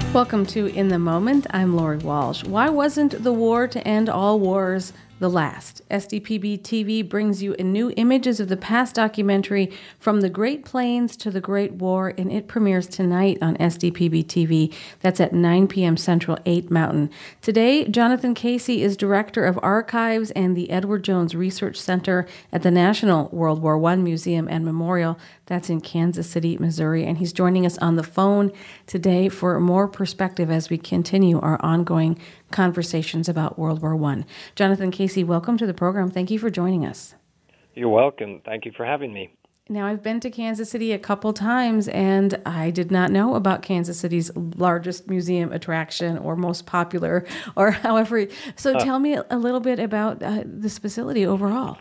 Welcome to In the Moment. I'm Lori Walsh. Why wasn't the war to end all wars the last? SDPB TV brings you a new Images of the Past documentary From the Great Plains to the Great War, and it premieres tonight on SDPB TV. That's at 9 p.m. Central, 8 Mountain. Today, Jonathan Casey is Director of Archives and the Edward Jones Research Center at the National World War I Museum and Memorial. That's in Kansas City, Missouri, and he's joining us on the phone today for more perspective as we continue our ongoing conversations about World War I. Jonathan Casey, welcome to the program. Thank you for joining us. You're welcome. Thank you for having me. Now, I've been to Kansas City a couple times, and I did not know about Kansas City's largest museum attraction or most popular, or however. So tell me a little bit about this facility overall.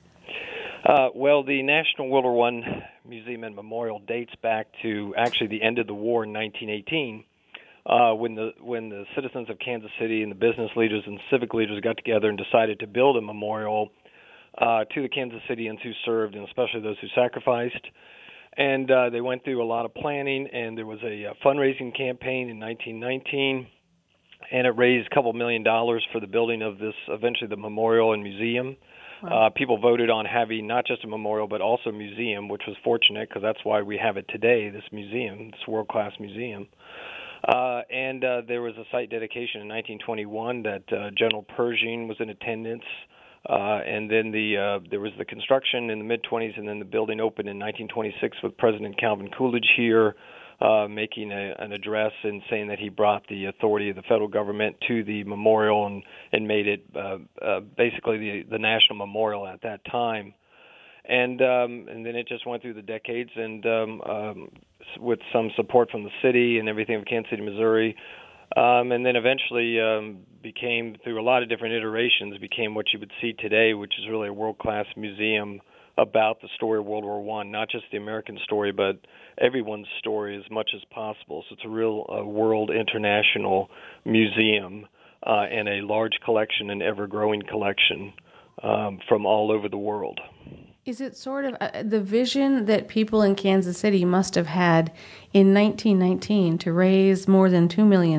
Well, the National World War I Museum and Memorial dates back to actually the end of the war in 1918, when the citizens of Kansas City and the business leaders and civic leaders got together and decided to build a memorial to the Kansas Citians who served, and especially those who sacrificed. And they went through a lot of planning, and there was a fundraising campaign in 1919, and it raised a couple $1 million for the building of this, eventually the memorial and museum. Wow. People voted on having not just a memorial but also a museum, which was fortunate because that's why we have it today, this museum, this world-class museum. And there was a site dedication in 1921 that General Pershing was in attendance. And then there was the construction in the mid-20s, and then the building opened in 1926 with President Calvin Coolidge here, making an address and saying that he brought the authority of the federal government to the memorial and made it basically the national memorial at that time. And then it just went through the decades, and with some support from the city and everything of Kansas City, Missouri, and then eventually became, through a lot of different iterations, became what you would see today, which is really a world-class museum about the story of World War I, not just the American story, but everyone's story as much as possible. So it's a real world international museum and a large collection, an ever-growing collection from all over the world. Is it sort of the vision that people in Kansas City must have had in 1919 to raise more than $2 million?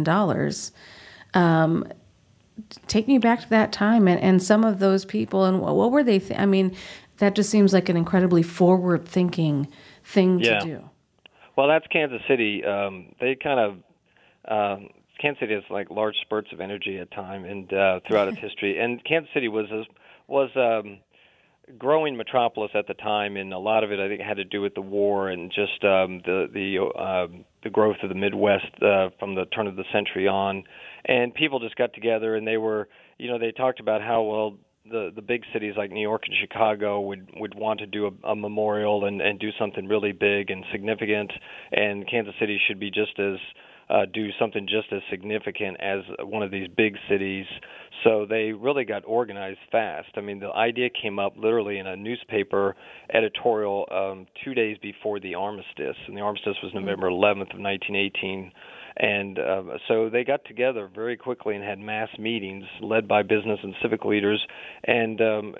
Take me back to that time and some of those people, and what were they? I mean, that just seems like an incredibly forward-thinking thing to do. Well, that's Kansas City. They kind of Kansas City has like large spurts of energy at time and throughout its history. And Kansas City was growing metropolis at the time, and a lot of it, I think, had to do with the war and just the growth of the Midwest from the turn of the century on. And people just got together, and they talked about how, well, the big cities like New York and Chicago would want to do a memorial and do something really big and significant, and Kansas City should be just as do something just as significant as one of these big cities. So they really got organized fast. I mean, the idea came up literally in a newspaper editorial 2 days before the armistice, and the armistice was November 11th of 1918. And so they got together very quickly and had mass meetings led by business and civic leaders, and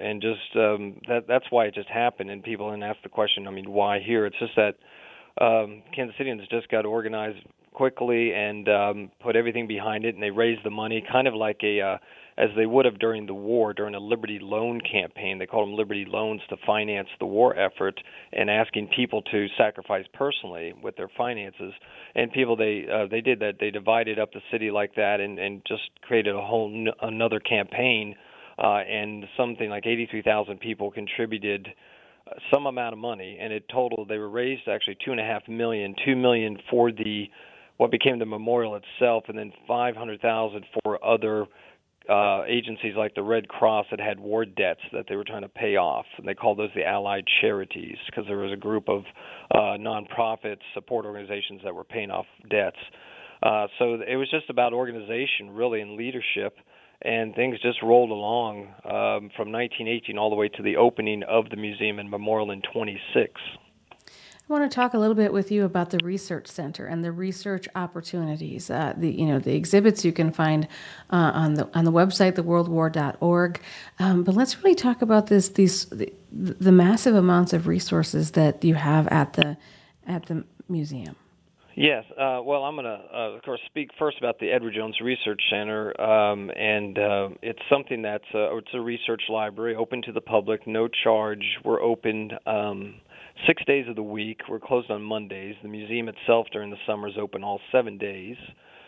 that's why it just happened. And people then ask the question, I mean, why here? It's just that Kansas Cityans just got organized quickly and put everything behind it, and they raised the money kind of like as they would have during the war, during a Liberty Loan campaign. They called them Liberty Loans to finance the war effort, and asking people to sacrifice personally with their finances. And people, they did that. They divided up the city like that and just created a whole another campaign, and something like 83,000 people contributed some amount of money, and it totaled, they were raised actually $2.5 million, $2 million for what became the memorial itself, and then $500,000 for other agencies like the Red Cross that had war debts that they were trying to pay off, and they called those the Allied Charities because there was a group of nonprofit support organizations that were paying off debts. So it was just about organization, really, and leadership, and things just rolled along from 1918 all the way to the opening of the museum and memorial in 26. I want to talk a little bit with you about the research center and the research opportunities. The exhibits you can find on the website, theworldwar.org. But let's really talk about the massive amounts of resources that you have at the museum. Yes. Well, I'm going to, of course, speak first about the Edward Jones Research Center, and it's something it's a research library open to the public, no charge. We're open 6 days of the week. We're closed on Mondays. The museum itself during the summer is open all 7 days.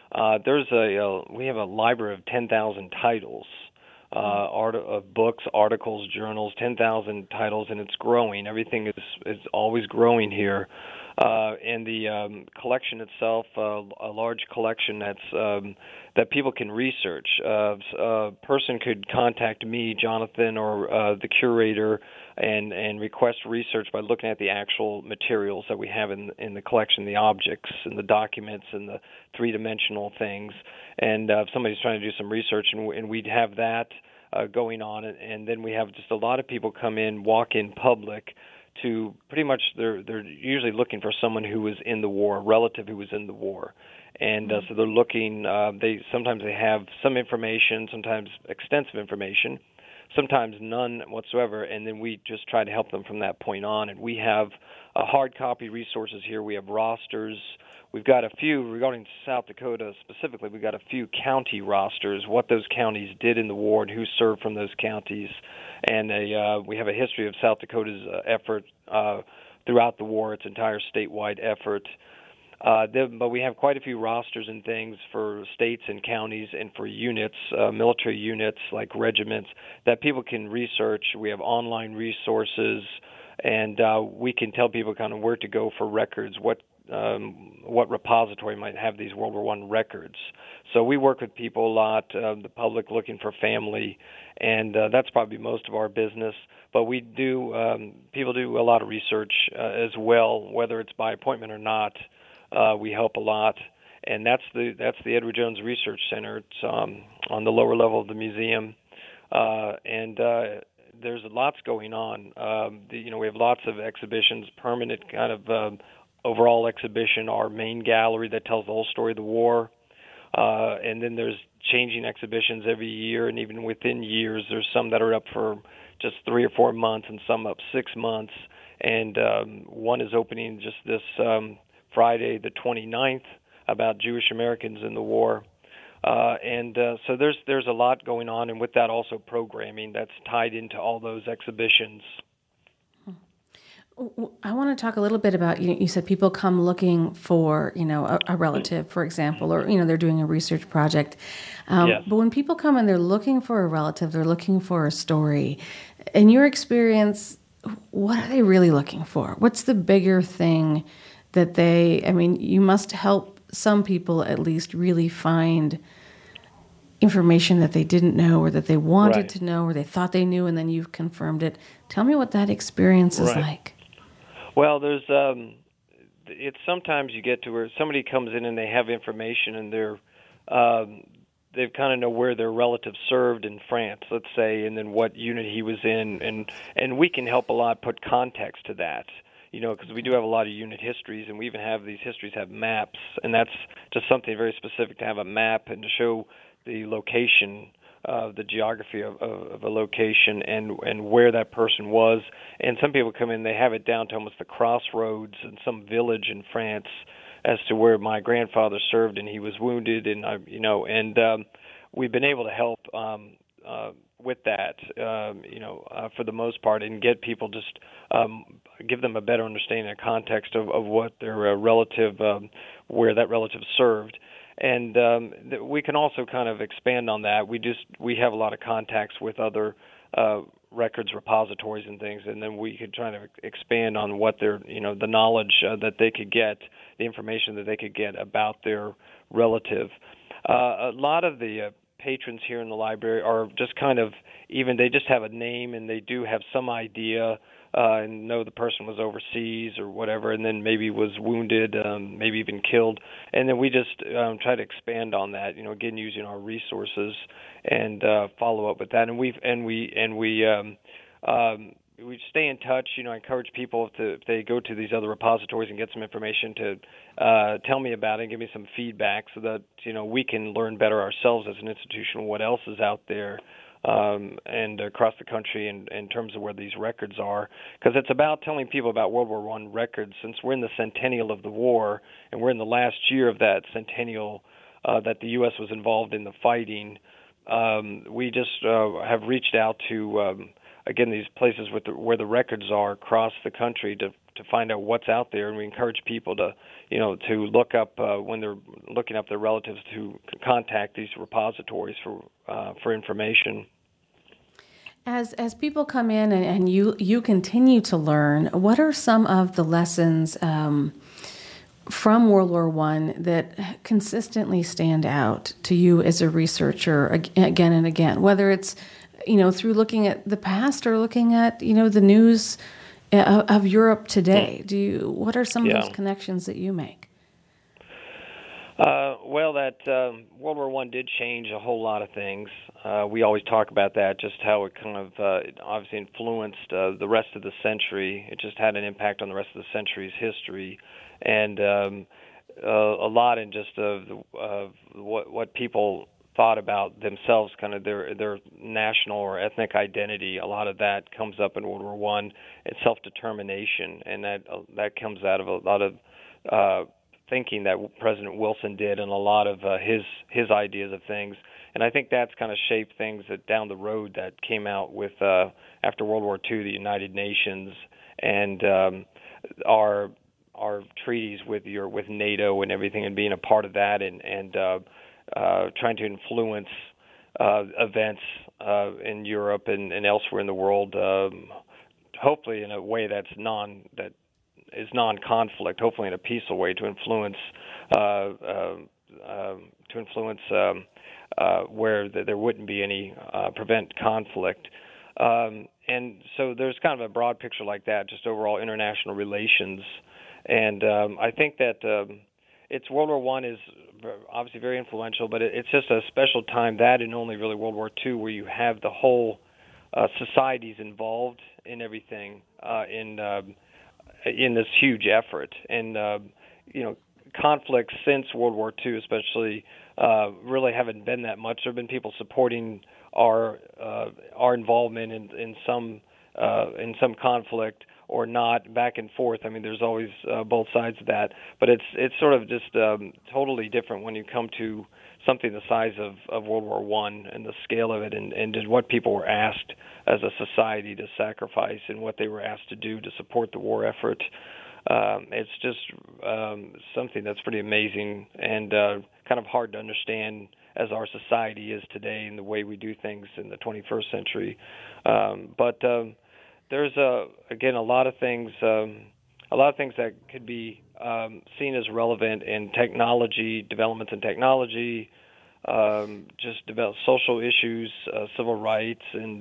We have a library of 10,000 titles. Of books, articles, journals, 10,000 titles, and it's growing. Everything is always growing here. And the collection itself, a large collection that people can research. A person could contact me, Jonathan, or the curator, and request research by looking at the actual materials that we have in the collection, the objects and the documents and the three-dimensional things. And if somebody's trying to do some research, and we'd have that going on, and then we have just a lot of people come in, walk in public, to pretty much they're usually looking for someone who was in the war, a relative who was in the war, and so they're looking. Sometimes they have some information, sometimes extensive information, sometimes none whatsoever, and then we just try to help them from that point on. And we have hard copy resources here. We have rosters. We've got a few, regarding South Dakota specifically, we've got a few county rosters, what those counties did in the war and who served from those counties. And we have a history of South Dakota's effort throughout the war, its entire statewide effort. But we have quite a few rosters and things for states and counties and for units, military units like regiments, that people can research. We have online resources, and we can tell people kind of where to go for records, what repository might have these World War I records. So we work with people a lot, the public looking for family, and that's probably most of our business. But we do, people do a lot of research as well, whether it's by appointment or not. We help a lot, and that's the Edward Jones Research Center. It's on the lower level of the museum, and there's lots going on. We have lots of exhibitions, permanent kind of overall exhibition, our main gallery that tells the whole story of the war. And then there's changing exhibitions every year, and even within years, there's some that are up for just 3 or 4 months and some up 6 months. And one is opening just this Friday, the 29th, about Jewish Americans in the war. So there's a lot going on, and with that also programming that's tied into all those exhibitions. I want to talk a little bit about, you said people come looking for, a relative, for example, or, they're doing a research project. Yes. But when people come and they're looking for a relative, they're looking for a story. In your experience, what are they really looking for? What's the bigger thing that you must help some people at least really find information that they didn't know or that they wanted to know or they thought they knew and then you've confirmed it. Tell me what that experience is like. Well, there's it's sometimes you get to where somebody comes in and they have information and they kind of know where their relative served in France, let's say, and then what unit he was in, and we can help a lot put context to that, because we do have a lot of unit histories, and we even have these histories have maps, and that's just something very specific to have a map and to show the location, the geography of a location and where that person was. And some people come in, they have it down to almost the crossroads in some village in France as to where my grandfather served and he was wounded, and we've been able to help with that, for the most part, and get people just give them a better understanding of context of what their relative, where that relative served. And we can also kind of expand on that. We have a lot of contacts with other records repositories and things, and then we could try to expand on what their, the knowledge that they could get, the information that they could get about their relative. A lot of the patrons here in the library are just kind of they just have a name and they do have some idea and know the person was overseas or whatever, and then maybe was wounded, maybe even killed, and then we just try to expand on that. Again, using our resources and follow up with that, and we stay in touch. I encourage people if they go to these other repositories and get some information to tell me about it and give me some feedback so that we can learn better ourselves as an institution what else is out there and across the country in terms of where these records are, because it's about telling people about World War I records, since we're in the centennial of the war and we're in the last year of that centennial that the U.S. was involved in the fighting. We just have reached out to again, these places where the records are across the country to find out what's out there, and we encourage people to look up when they're looking up their relatives, to contact these repositories for information. As people come in and you continue to learn, what are some of the lessons from World War I that consistently stand out to you as a researcher again and again, whether it's through looking at the past or looking at the news of Europe today? What are some of those connections that you make? Well, that World War I did change a whole lot of things. We always talk about that, just how it kind of obviously influenced the rest of the century. It just had an impact on the rest of the century's history, and a lot in just of what people thought about themselves, kind of their national or ethnic identity. A lot of that comes up in World War I. It's self-determination, and that comes out of a lot of thinking that President Wilson did, and a lot of his ideas of things. And I think that's kind of shaped things that down the road that came out with after World War II, the United Nations, and our treaties with NATO and everything, and being a part of that, and trying to influence events in Europe and elsewhere in the world, hopefully in a way that is non-conflict, hopefully in a peaceful way, to influence where there wouldn't be any, prevent conflict. And so there's kind of a broad picture like that, just overall international relations. And I think that it's World War I is obviously very influential, but it's just a special time, that and only really World War II, where you have the whole societies involved in everything in this huge effort. And conflicts since World War II, especially, really haven't been that much. There have been people supporting our involvement in some conflict or not, back and forth. I mean, there's always both sides of that, but it's sort of just totally different when you come to something the size of World War I and the scale of it, and just what people were asked as a society to sacrifice and what they were asked to do to support the war effort. It's just something that's pretty amazing and kind of hard to understand as our society is today and the way we do things in the 21st century. But there's again a lot of things that could be seen as relevant in technology, developments in technology, just about social issues, civil rights, and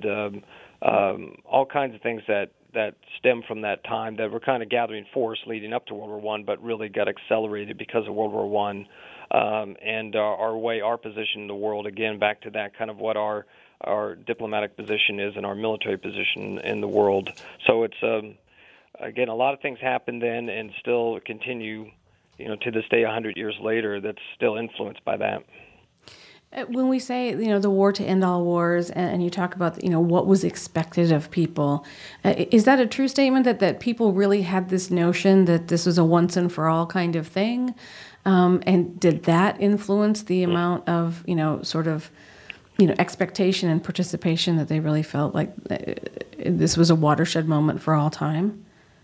all kinds of things that stem from that time that were kind of gathering force leading up to World War I, but really got accelerated because of World War I, and our position in the world. Again, back to that kind of what our diplomatic position is and our military position in the world. So it's again, a lot of things happened then and still continue, to this day, 100 years later, that's still influenced by that. When we say, the war to end all wars, and you talk about, what was expected of people, is that a true statement that people really had this notion that this was a once and for all kind of thing? And did that influence the amount of, expectation and participation that they really felt like this was a watershed moment for all time?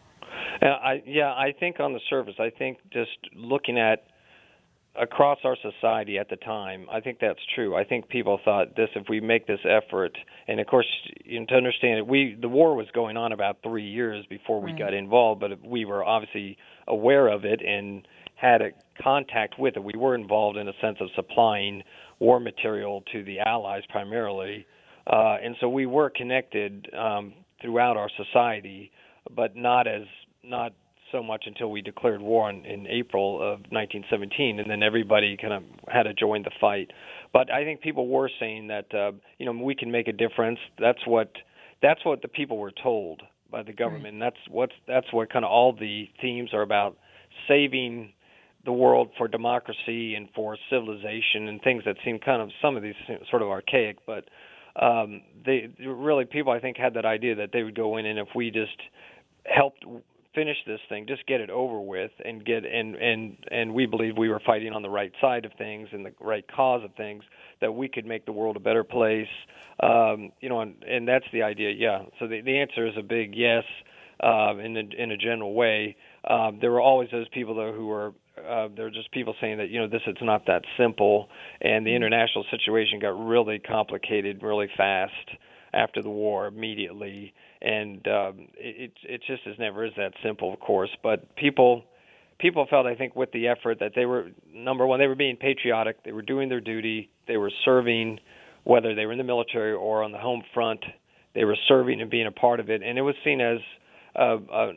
I think on the surface, I think just looking at across our society at the time, I think that's true. I think people thought this, if we make this effort, and of course, to understand it, the war was going on about 3 years before we got involved, but we were obviously aware of it and had a contact with it. We were involved in a sense of supplying war material to the Allies primarily, and so we were connected throughout our society, but not so much until we declared war in April of 1917, and then everybody kind of had to join the fight. But I think people were saying that we can make a difference. That's what the people were told by the government. And that's what kind of all the themes are about: saving the world for democracy and for civilization and things that seem kind of, some of these sort of archaic, but they really, people I think had that idea that they would go in, and if we just helped finish this thing, just get it over with, and we believed we were fighting on the right side of things and the right cause of things, that we could make the world a better place. And that's the idea. Yeah. So the answer is a big yes. In a general way, there were always those people though who were there were just people saying that it's not that simple, and the international situation got really complicated really fast after the war immediately, and it just never is that simple, of course. But people felt, I think, with the effort that they were, number one, they were being patriotic, they were doing their duty, they were serving, whether they were in the military or on the home front, they were serving and being a part of it, and it was seen as a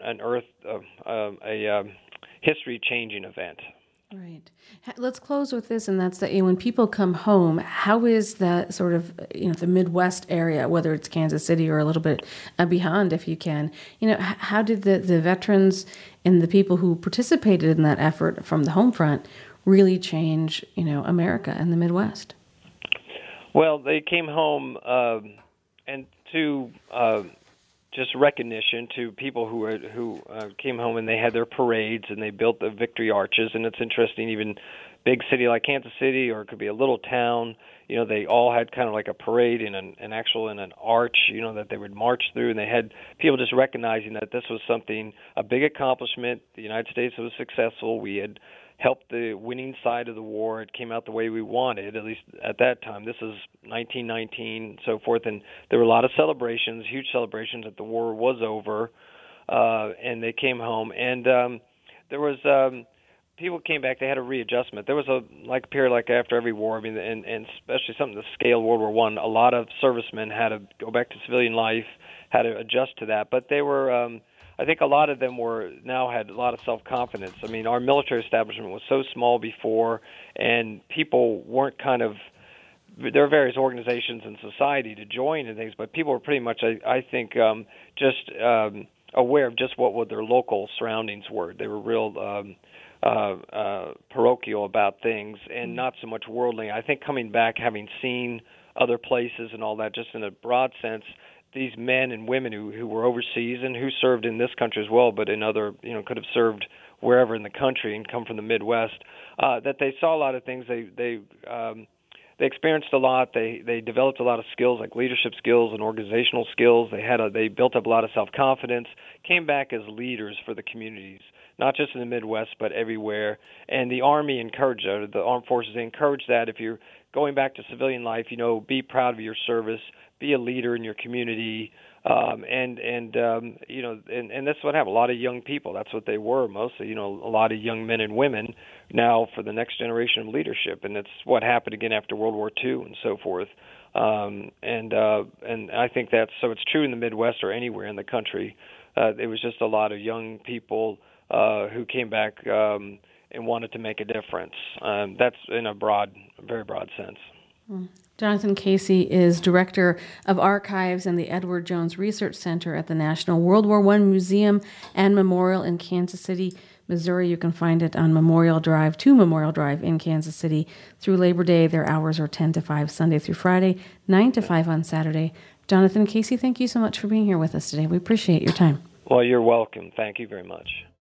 history-changing event. Right. Let's close with this, and that's that when people come home, how is that sort of, the Midwest area, whether it's Kansas City or a little bit beyond, if you can, how did the veterans and the people who participated in that effort from the home front really change, America and the Midwest? Well, they came home and to just recognition to people who came home, and they had their parades and they built the victory arches. And it's interesting, even big city like Kansas City, or it could be a little town, they all had kind of like a parade in an arch, that they would march through, and they had people just recognizing that this was a big accomplishment. The United States was successful. We had helped the winning side of the war. It came out the way we wanted, at least at that time. This is 1919 and so forth, and there were a lot of celebrations, huge celebrations that the war was over, and they came home. And there was people came back. They had a readjustment. There was a period like after every war. I mean, and especially something the scale of World War I. A lot of servicemen had to go back to civilian life, had to adjust to that. But they were. I think a lot of them now had a lot of self-confidence. I mean, our military establishment was so small before, and people weren't there are various organizations in society to join and things, but people were pretty much, I think, just aware of just what their local surroundings were. They were real parochial about things and not so much worldly. I think coming back, having seen other places and all that, just in a broad sense, these men and women who were overseas and who served in this country as well, but in other, could have served wherever in the country and come from the Midwest, that they saw a lot of things. They experienced a lot. They developed a lot of skills, like leadership skills and organizational skills. They built up a lot of self-confidence, came back as leaders for the communities, not just in the Midwest, but everywhere. And the Army encouraged that. The armed forces, they encouraged that. If you're going back to civilian life, be proud of your service, be a leader in your community, and that's what happened. A lot of young people, that's what they were mostly, a lot of young men and women now for the next generation of leadership, and it's what happened again after World War II and so forth. And I think so it's true in the Midwest or anywhere in the country. It was just a lot of young people who came back and wanted to make a difference. That's in a very broad sense. Jonathan Casey is Director of Archives and the Edward Jones Research Center at the National World War I Museum and Memorial in Kansas City, Missouri. You can find it on Memorial Drive in Kansas City through Labor Day. Their hours are 10 to 5 Sunday through Friday, 9 to 5 on Saturday. Jonathan Casey, thank you so much for being here with us today. We appreciate your time. Well, you're welcome. Thank you very much.